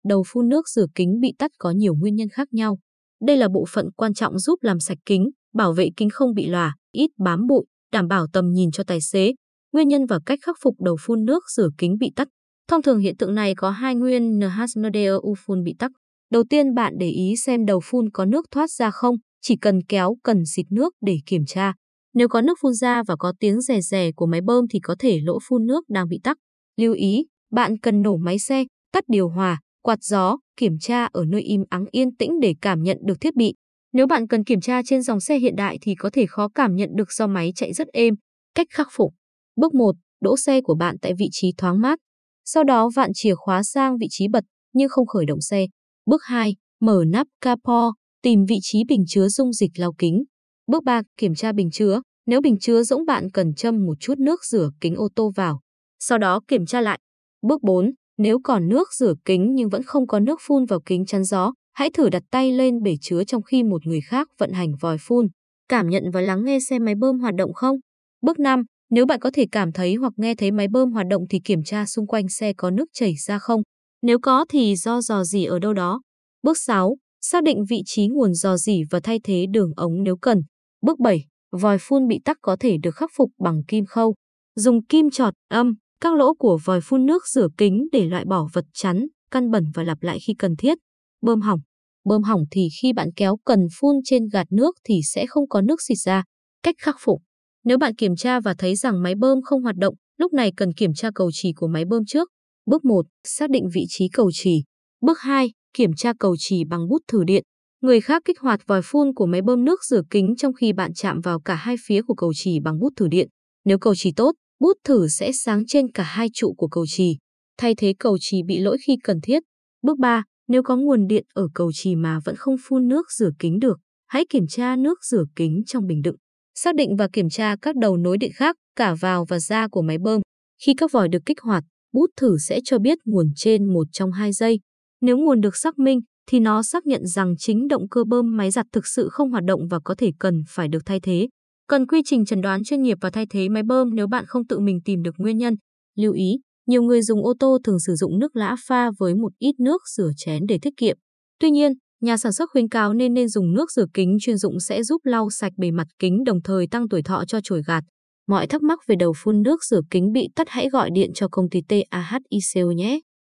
đầu phun nước rửa kính bị tắc có nhiều nguyên nhân khác nhau. Đây là bộ phận quan trọng giúp làm sạch kính, bảo vệ kính không bị lòa, ít bám bụi, đảm bảo tầm nhìn cho tài xế. Nguyên nhân và cách khắc phục đầu phun nước rửa kính bị tắc. Thông thường hiện tượng này có hai nguyên NHNDU phun bị tắc. Đầu tiên, bạn để ý xem đầu phun có nước thoát ra không, chỉ cần kéo cần xịt nước để kiểm tra. Nếu có nước phun ra và có tiếng rè rè của máy bơm thì có thể lỗ phun nước đang bị tắc. Lưu ý, bạn cần nổ máy xe, tắt điều hòa, quạt gió, kiểm tra ở nơi im ắng yên tĩnh để cảm nhận được thiết bị. Nếu bạn cần kiểm tra trên dòng xe hiện đại thì có thể khó cảm nhận được do máy chạy rất êm. Cách khắc phục. Bước 1. Đỗ xe của bạn tại vị trí thoáng mát. Sau đó vặn chìa khóa sang vị trí bật nhưng không khởi động xe. Bước 2. Mở nắp capo, tìm vị trí bình chứa dung dịch lau kính. Bước 3. Kiểm tra bình chứa. Nếu bình chứa rỗng bạn cần châm một chút nước rửa kính ô tô vào. Sau đó kiểm tra lại. Bước 4. Nếu còn nước rửa kính nhưng vẫn không có nước phun vào kính chắn gió, hãy thử đặt tay lên bể chứa trong khi một người khác vận hành vòi phun. Cảm nhận và lắng nghe xem máy bơm hoạt động không. Bước 5. Nếu bạn có thể cảm thấy hoặc nghe thấy máy bơm hoạt động thì kiểm tra xung quanh xe có nước chảy ra không. Nếu có thì do rò rỉ ở đâu đó. Bước 6. Xác định vị trí nguồn rò rỉ và thay thế đường ống nếu cần. Bước 7. Vòi phun bị tắc có thể được khắc phục bằng kim khâu. Dùng kim chọt âm các lỗ của vòi phun nước rửa kính để loại bỏ vật chắn, căn bẩn và lặp lại khi cần thiết. Bơm hỏng. Bơm hỏng thì khi bạn kéo cần phun trên gạt nước thì sẽ không có nước xịt ra. Cách khắc phục. Nếu bạn kiểm tra và thấy rằng máy bơm không hoạt động, lúc này cần kiểm tra cầu chì của máy bơm trước. Bước 1. Xác định vị trí cầu chì. Bước 2. Kiểm tra cầu chì bằng bút thử điện. Người khác kích hoạt vòi phun của máy bơm nước rửa kính trong khi bạn chạm vào cả hai phía của cầu chì bằng bút thử điện. Nếu cầu chì tốt, bút thử sẽ sáng trên cả hai trụ của cầu chì. Thay thế cầu chì bị lỗi khi cần thiết. Bước 3. Nếu có nguồn điện ở cầu chì mà vẫn không phun nước rửa kính được, hãy kiểm tra nước rửa kính trong bình đựng. Xác định và kiểm tra các đầu nối điện khác, cả vào và ra của máy bơm. Khi các vòi được kích hoạt, bút thử sẽ cho biết nguồn trên một trong 2 giây. Nếu nguồn được xác minh, thì nó xác nhận rằng chính động cơ bơm máy giặt thực sự không hoạt động và có thể cần phải được thay thế. Cần quy trình chẩn đoán chuyên nghiệp và thay thế máy bơm nếu bạn không tự mình tìm được nguyên nhân. Lưu ý, nhiều người dùng ô tô thường sử dụng nước lã pha với một ít nước rửa chén để tiết kiệm. Tuy nhiên, nhà sản xuất khuyến cáo nên dùng nước rửa kính chuyên dụng sẽ giúp lau sạch bề mặt kính đồng thời tăng tuổi thọ cho chổi gạt. Mọi thắc mắc về đầu phun nước rửa kính bị tắc hãy gọi điện cho công ty TAHICO nhé.